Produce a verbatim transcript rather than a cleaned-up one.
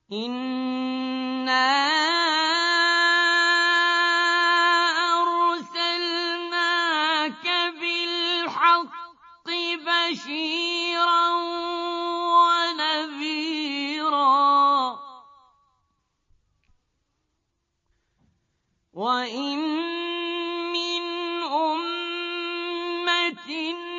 إِنَّا أَرْسَلْنَاكَ بِالْحَقِّ بَشِيرًا وَنَذِيرًا ۚ وَإِن مِّنْ أُمَّةٍ